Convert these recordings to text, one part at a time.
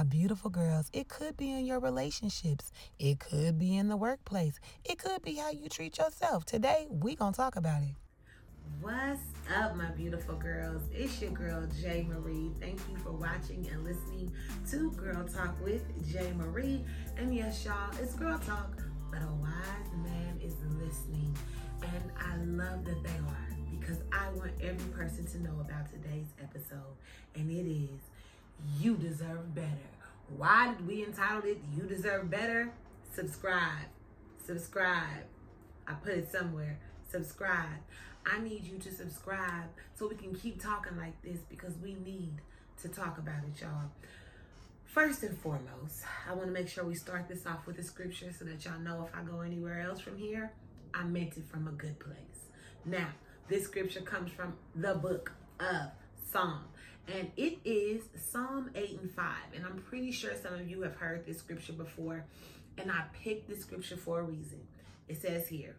beautiful girls, it could be in your relationships. It could be in the workplace. It could be how you treat yourself. Today, we gonna talk about it. What's up, my beautiful girls? It's your girl, J. Marie. Thank you for watching and listening to Girl Talk with J. Marie. And yes, y'all, it's Girl Talk, but a wise man is listening. And I love that they are, because I want every person to know about today's episode. And it is, you deserve better. Why did we entitle it, You Deserve Better? Subscribe. I put it somewhere. Subscribe. I need you to subscribe so we can keep talking like this, because we need to talk about it, y'all. First and foremost, I want to make sure we start this off with a scripture so that y'all know if I go anywhere else from here, I meant it from a good place. Now, this scripture comes from the book of Psalm, and it is Psalm 8 and 5. And I'm pretty sure some of you have heard this scripture before, and I picked this scripture for a reason. It says here,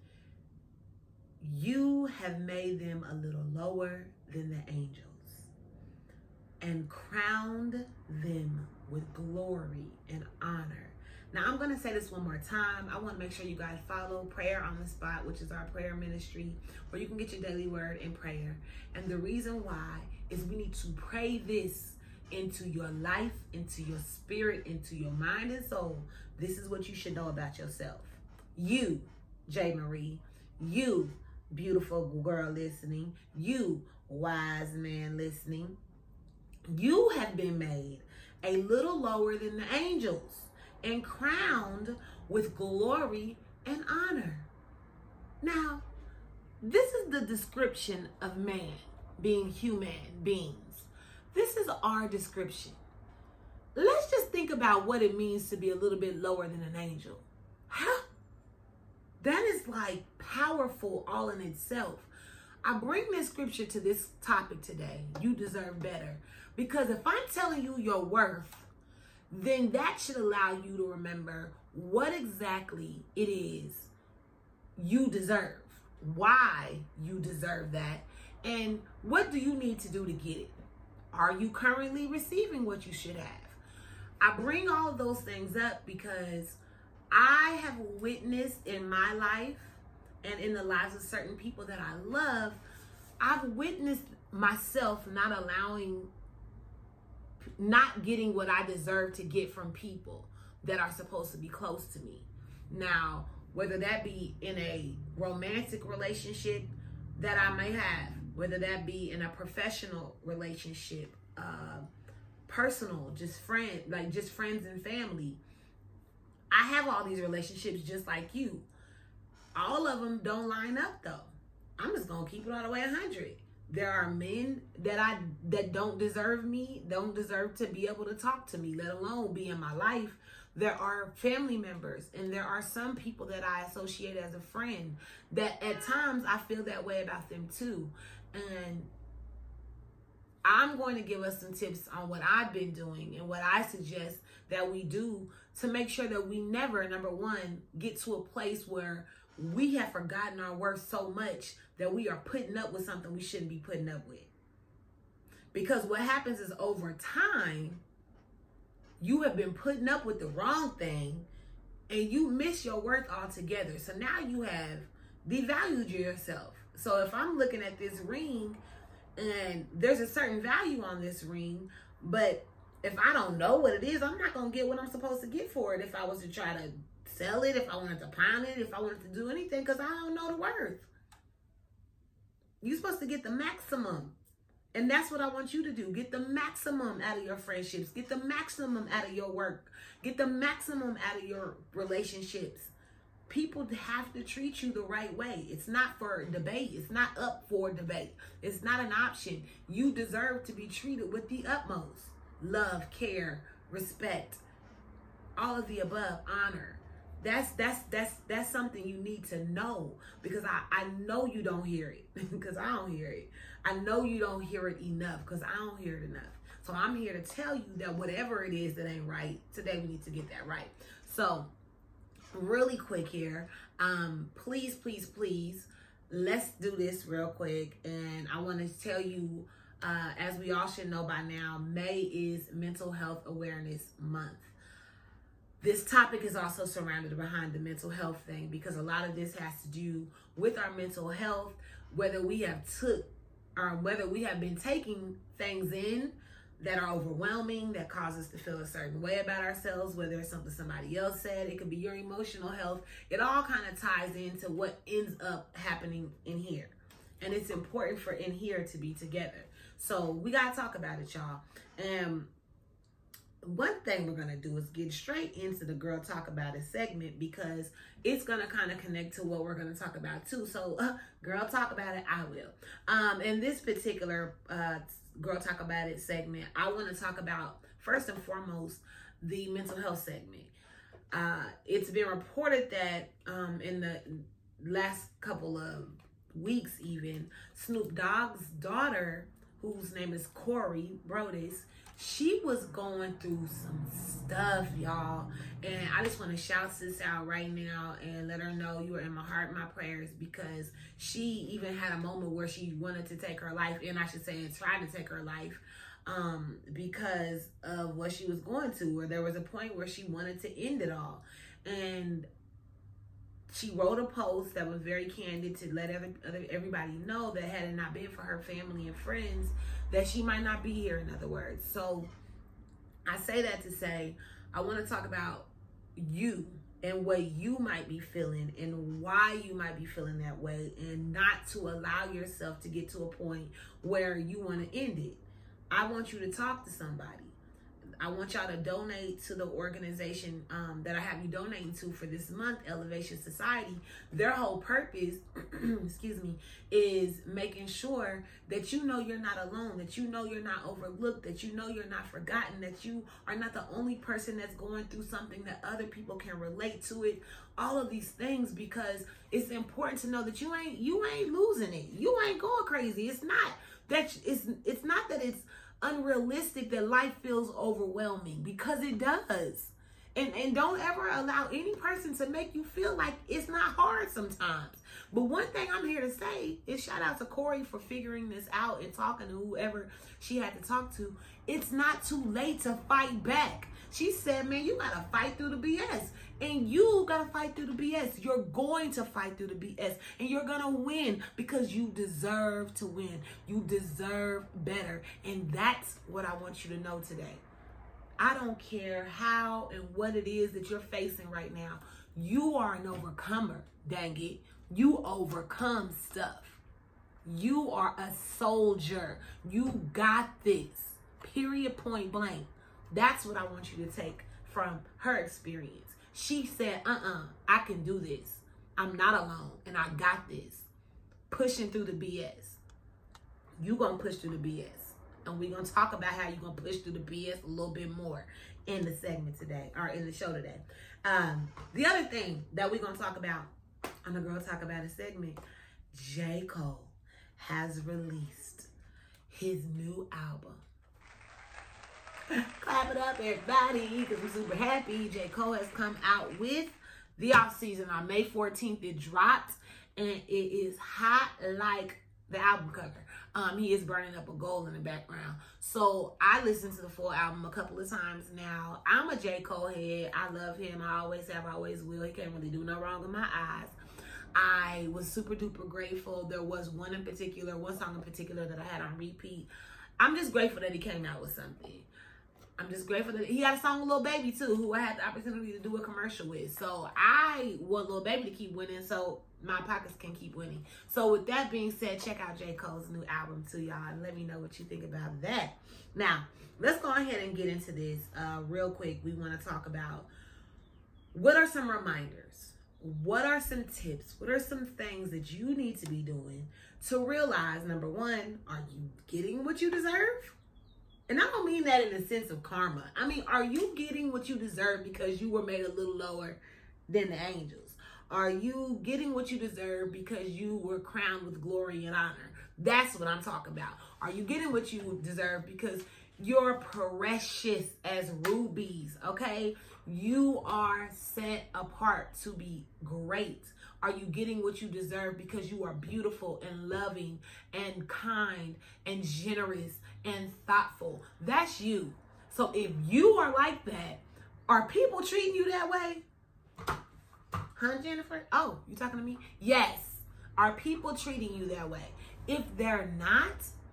you have made them a little lower than the angels and crowned them with glory and honor. Now, I'm going to say this one more time. I want to make sure you guys follow Prayer on the Spot, which is our prayer ministry, where you can get your daily word and prayer. And the reason why is we need to pray this into your life, into your spirit, into your mind and soul. This is what you should know about yourself. You, J. Marie, you, beautiful girl listening, you, wise man listening, you have been made a little lower than the angels and crowned with glory and honor. Now, this is the description of man being human beings. This is our description. Let's just think about what it means to be a little bit lower than an angel. Huh? That is like powerful all in itself. I bring this scripture to this topic today. You deserve better. Because if I'm telling you your worth, then that should allow you to remember what exactly it is you deserve, why you deserve that, and what do you need to do to get it? Are you currently receiving what you should have? I bring all of those things up because I have witnessed in my life and in the lives of certain people that I love, I've witnessed myself not getting what I deserve to get from people that are supposed to be close to me. Now, whether that be in a romantic relationship that I may have, whether that be in a professional relationship, personal, just friends and family. I have all these relationships just like you. All of them don't line up though. I'm just gonna keep it all the way 100. There are men that don't deserve me, don't deserve to be able to talk to me, let alone be in my life. There are family members, and there are some people that I associate as a friend that at times I feel that way about them too. And I'm going to give us some tips on what I've been doing and what I suggest that we do to make sure that we never, number one, get to a place where we have forgotten our worth so much that we are putting up with something we shouldn't be putting up with. Because what happens is over time, you have been putting up with the wrong thing and you miss your worth altogether. So now you have devalued yourself. So if I'm looking at this ring and there's a certain value on this ring, but if I don't know what it is, I'm not going to get what I'm supposed to get for it if I was to try to sell it, if I wanted to pawn it, if I wanted to do anything, because I don't know the worth. You're supposed to get the maximum. And that's what I want you to do. Get the maximum out of your friendships. Get the maximum out of your work. Get the maximum out of your relationships. People have to treat you the right way. It's not for debate. It's not up for debate. It's not an option. You deserve to be treated with the utmost love, care, respect, all of the above, honor. That's something you need to know, because I know you don't hear it because I don't hear it. I know you don't hear it enough because I don't hear it enough. So I'm here to tell you that whatever it is that ain't right, today we need to get that right. So really quick here, please, let's do this real quick. And I want to tell you As we all should know by now, May is Mental Health Awareness Month. This topic is also surrounded behind the mental health thing, because a lot of this has to do with our mental health, whether we have been taking things in that are overwhelming, that cause us to feel a certain way about ourselves, whether it's something somebody else said, it could be your emotional health. It all kind of ties into what ends up happening in here. And it's important for in here to be together. So we got to talk about it, y'all. And one thing we're going to do is get straight into the Girl Talk About It segment, because it's going to kind of connect to what we're going to talk about too. So Girl Talk About It, I will. In this particular Girl Talk About It segment, I want to talk about, first and foremost, the mental health segment. It's been reported that in the last couple of weeks even, Snoop Dogg's daughter, whose name is Corey Brodus, she was going through some stuff, y'all. And I just want to shout sis out right now and let her know you are in my heart, my prayers, because she even had a moment where she wanted to take her life, and I should say tried to take her life, because of what she was going through, or there was a point where she wanted to end it all. And she wrote a post that was very candid to let everybody know that had it not been for her family and friends, that she might not be here, in other words. So I say that to say, I want to talk about you and what you might be feeling and why you might be feeling that way, and not to allow yourself to get to a point where you want to end it. I want you to talk to somebody. I want y'all to donate to the organization that I have you donating to for this month, Elevation Society. Their whole purpose, excuse me, is making sure that you know you're not alone, that you know you're not overlooked, that you know you're not forgotten, that you are not the only person that's going through something, that other people can relate to it. All of these things, because it's important to know that you ain't losing it. You ain't going crazy. It's not that it's unrealistic that life feels overwhelming, because it does. And don't ever allow any person to make you feel like it's not hard sometimes. But one thing I'm here to say is shout out to Corey for figuring this out and talking to whoever she had to talk to. It's not too late to fight back. She said, man, you gotta fight through the BS. And you gotta fight through the BS. You're going to fight through the BS. And you're gonna win, because you deserve to win. You deserve better. And that's what I want you to know today. I don't care how and what it is that you're facing right now. You are an overcomer, dang it. You overcome stuff. You are a soldier. You got this. Period, point blank. That's what I want you to take from her experience. She said, I can do this. I'm not alone, and I got this. Pushing through the BS. You gonna push through the BS. And we're gonna talk about how you're gonna push through the BS a little bit more in the segment today, or in the show today. The other thing that we're gonna talk about on the Girl Talk About It segment, J. Cole has released his new album. Clap it up, everybody, because we're super happy. J. Cole has come out with the off season on May 14th. It dropped, and it is hot like the album cover. He is burning up a goal in the background. So I listened to the full album a couple of times now. I'm a J. Cole head. I love him. I always have, I always will. He can't really do no wrong in my eyes. I was super duper grateful. There was one song in particular that I had on repeat. I'm just grateful that he came out with something. I'm just grateful that he had a song with Lil Baby too, who I had the opportunity to do a commercial with. So I want Lil Baby to keep winning, so my pockets can keep winning. So with that being said, check out J. Cole's new album too, y'all, and let me know what you think about that. Now, let's go ahead and get into this real quick. We want to talk about, what are some reminders? What are some tips? What are some things that you need to be doing to realize, number one, are you getting what you deserve? And I don't mean that in the sense of karma. I mean, are you getting what you deserve because you were made a little lower than the angels? Are you getting what you deserve because you were crowned with glory and honor? That's what I'm talking about. Are you getting what you deserve because You're precious as rubies, okay? You are set apart to be great. Are you getting what you deserve because you are beautiful and loving and kind and generous and thoughtful? That's you. So if you are like that, are people treating you that way? Huh, Jennifer? Oh, you talking to me? Yes. Are people treating you that way? If they're not,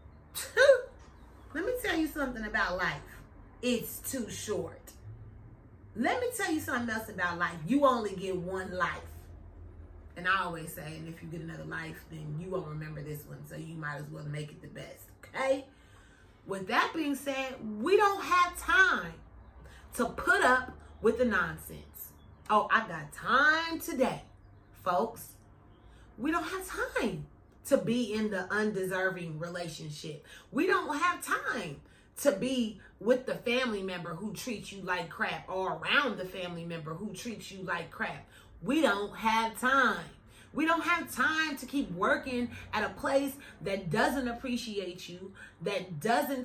let me tell you something about life. It's too short. Let me tell you something else about life. You only get one life. And I always say, and if you get another life, then you won't remember this one. So you might as well make it the best. Okay? With that being said, we don't have time to put up with the nonsense. Oh, I got time today, folks. We don't have time to be in the undeserving relationship. We don't have time to be with the family member who treats you like crap or around the family member who treats you like crap. We don't have time. We don't have time to keep working at a place that doesn't appreciate you, that doesn't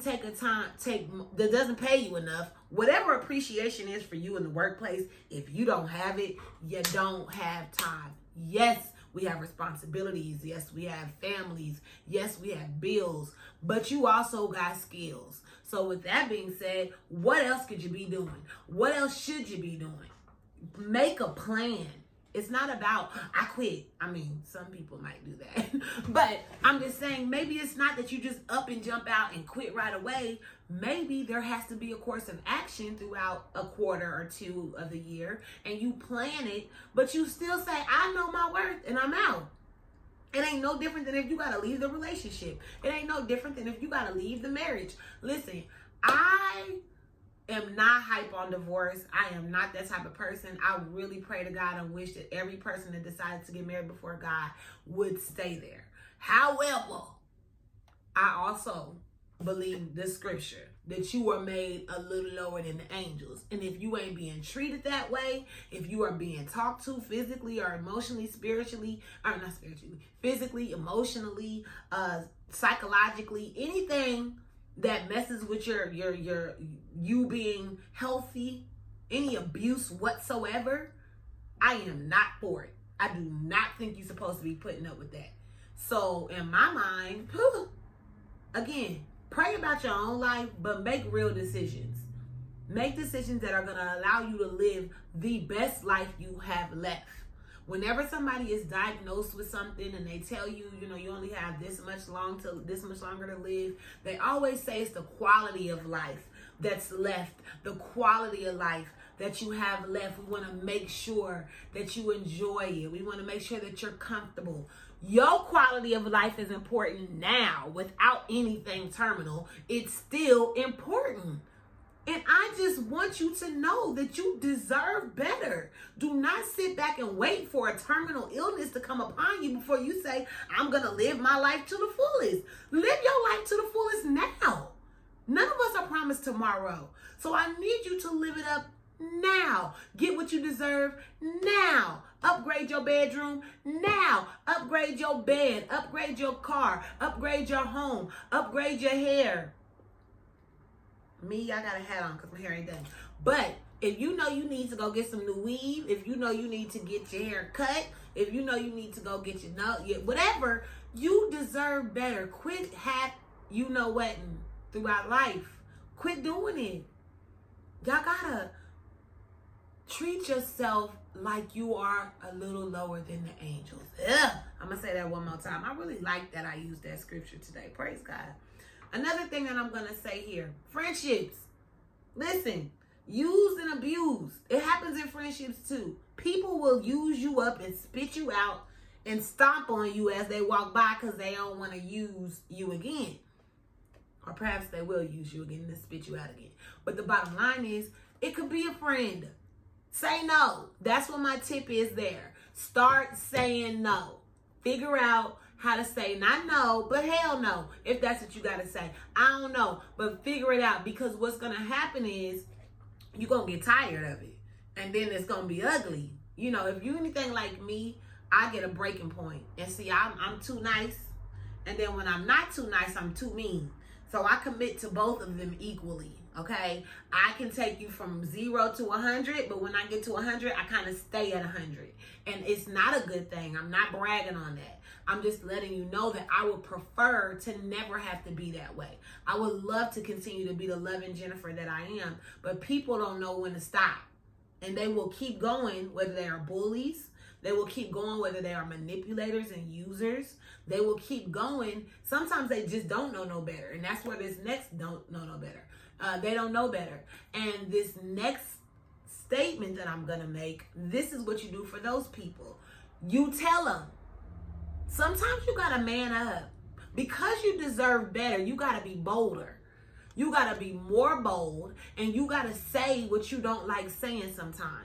that doesn't pay you enough. Whatever appreciation is for you in the workplace, if you don't have it, you don't have time. Yes, we have responsibilities. Yes, we have families. Yes, we have bills, but you also got skills. So with that being said, what else could you be doing? What else should you be doing? Make a plan. It's not about, I quit. I mean, some people might do that. But I'm just saying, maybe it's not that you just up and jump out and quit right away. Maybe there has to be a course of action throughout a quarter or two of the year. And you plan it, but you still say, I know my worth and I'm out. It ain't no different than if you got to leave the relationship. It ain't no different than if you got to leave the marriage. Listen, I am not hype on divorce. I am not that type of person. I really pray to God and wish that every person that decides to get married before God would stay there. However, I also believe the scripture that you are made a little lower than the angels. And if you ain't being treated that way, if you are being talked to physically or emotionally, spiritually, or not spiritually, physically, emotionally, psychologically, anything that messes with you being healthy, any abuse whatsoever, I am not for it. I do not think you're supposed to be putting up with that. So in my mind, again, pray about your own life, but make real decisions. Make decisions that are going to allow you to live the best life you have left. Whenever somebody is diagnosed with something and they tell you, you only have this much longer to live, they always say it's the quality of life that's left, the quality of life that you have left. We want to make sure that you enjoy it. We want to make sure that you're comfortable. Your quality of life is important now without anything terminal. It's still important. And I just want you to know that you deserve better. Do not sit back and wait for a terminal illness to come upon you before you say, I'm going to live my life to the fullest. Live your life to the fullest now. None of us are promised tomorrow. So I need you to live it up now. Get what you deserve now. Upgrade your bedroom now. Upgrade your bed. Upgrade your car. Upgrade your home. Upgrade your hair. Me, I got a hat on because my hair ain't done. But if you know you need to go get some new weave, if you know you need to get your hair cut, if you know you need to go get your whatever, you deserve better. Quit you-know-whatting throughout life. Quit doing it. Y'all gotta treat yourself like you are a little lower than the angels. I'm gonna say that one more time. I really like that I used that scripture today. Praise God. Another thing that I'm going to say here, friendships. Listen, use and abuse. It happens in friendships too. People will use you up and spit you out and stomp on you as they walk by because they don't want to use you again. Or perhaps they will use you again and spit you out again. But the bottom line is, it could be a friend. Say no. That's what my tip is there. Start saying no. Figure out how to say not no, but hell no, if that's what you got to say. I don't know, but figure it out, because what's going to happen is you're going to get tired of it, and then it's going to be ugly. If you anything like me, I get a breaking point. And see, I'm too nice, and then when I'm not too nice, I'm too mean. So I commit to both of them equally, okay? I can take you from 0 to 100, but when I get to 100, I kind of stay at 100. And it's not a good thing. I'm not bragging on that. I'm just letting you know that I would prefer to never have to be that way. I would love to continue to be the loving Jennifer that I am, but people don't know when to stop. And they will keep going, whether they are bullies. They will keep going, whether they are manipulators and users. They will keep going. Sometimes they just don't know no better. And that's where this next don't know no better. They don't know better. And this next statement that I'm going to make, this is what you do for those people. You tell them. Sometimes you got to man up. Because you deserve better, you got to be bolder. You got to be more bold. And you got to say what you don't like saying sometimes.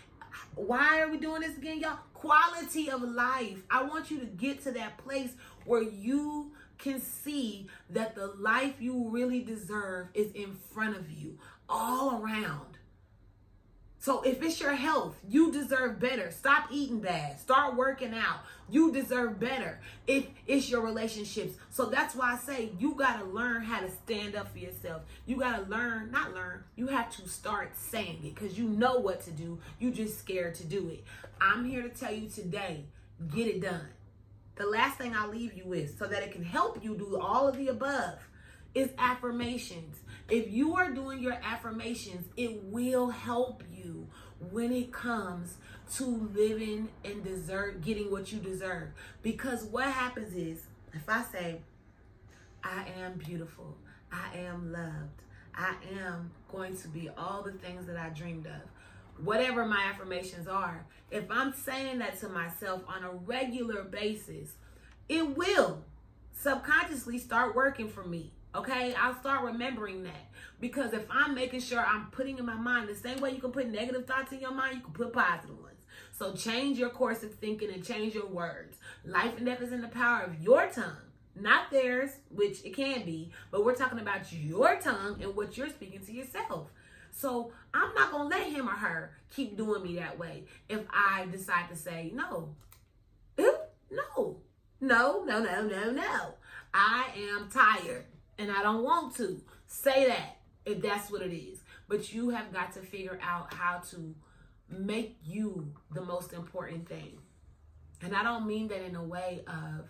Why are we doing this again, y'all? Quality of life. I want you to get to that place where you can see that the life you really deserve is in front of you, all around. So if it's your health, you deserve better. Stop eating bad. Start working out. You deserve better. If it's your relationships. So that's why I say you got to learn how to stand up for yourself. You got to you have to start saying it because you know what to do. You just scared to do it. I'm here to tell you today, get it done. The last thing I'll leave you with so that it can help you do all of the above is affirmations. If you are doing your affirmations, it will help you when it comes to living and getting what you deserve. Because what happens is, if I say, I am beautiful, I am loved, I am going to be all the things that I dreamed of, whatever my affirmations are, if I'm saying that to myself on a regular basis, it will subconsciously start working for me. Okay, I'll start remembering that. Because if I'm making sure I'm putting in my mind, the same way you can put negative thoughts in your mind, you can put positive ones. So change your course of thinking and change your words. Life and death is in the power of your tongue, not theirs, which it can be, but we're talking about your tongue and what you're speaking to yourself. So I'm not going to let him or her keep doing me that way if I decide to say, no. I am tired and I don't want to. Say that if that's what it is. But you have got to figure out how to make you the most important thing. And I don't mean that in a way of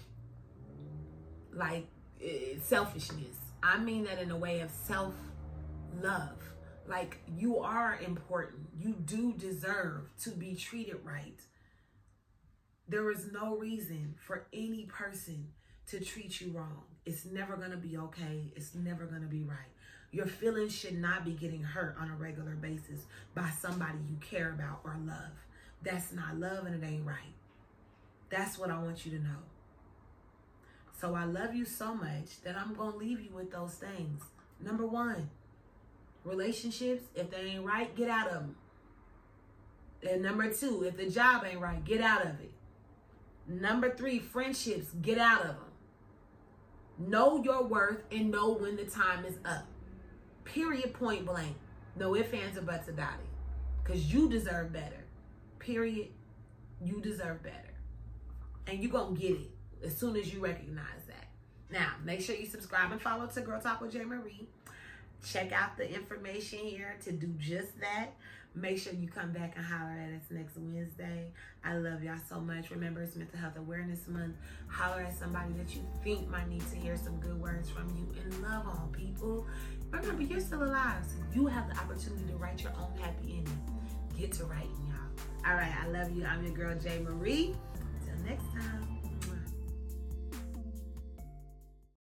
like selfishness. I mean that in a way of self-love. Like, you are important. You do deserve to be treated right. There is no reason for any person to treat you wrong. It's never going to be okay. It's never going to be right. Your feelings should not be getting hurt on a regular basis by somebody you care about or love. That's not love and it ain't right. That's what I want you to know. So I love you so much that I'm going to leave you with those things. Number 1, relationships, if they ain't right, get out of them. And number 2, if the job ain't right, get out of it. Number 3, friendships, get out of them. Know your worth and know when the time is up. Period, point blank. No ifs, ands, or buts about it. Because you deserve better. Period. You deserve better. And you're going to get it as soon as you recognize that. Now, make sure you subscribe and follow to Girl Talk with J. Marie. Check out the information here to do just that. Make sure you come back and holler at us next Wednesday. I love y'all so much. Remember, it's Mental Health Awareness Month. Holler at somebody that you think might need to hear some good words from you. And love on people. Remember, you're still alive. So you have the opportunity to write your own happy ending. Get to writing, y'all. All right, I love you. I'm your girl, J. Marie. Until next time.